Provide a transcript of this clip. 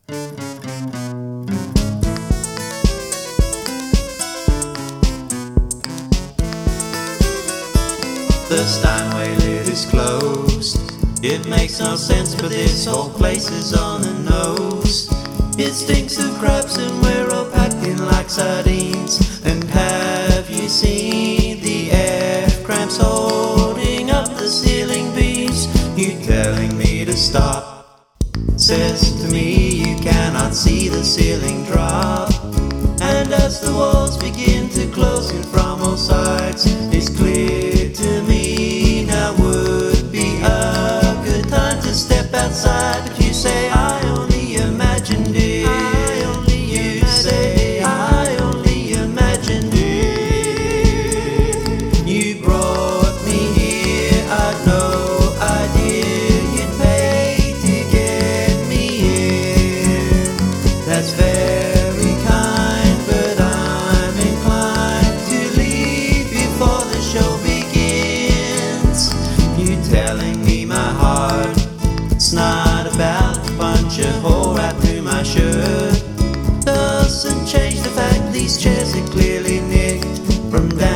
The Steinway lid is closed. It makes no sense, but this whole place is on the nose. It stinks of crabs and we're all packed in like sardines. And have you seen the F cramps holding up the ceiling beams? You telling me to stop says to me you cannot see the ceiling drop. And as the walls begin to close in from all sides, it's clear to me now would be a good time to step outside. But you say I only imagined it. You say I only imagined it. You brought me here, I'd no idea you'd pay to get me here. That's very kind, but I'm inclined to leave before the show begins. You telling me my heart, it's not about to punch a hole right through my shirt. Doesn't change the fact these chairs are clearly nicked from down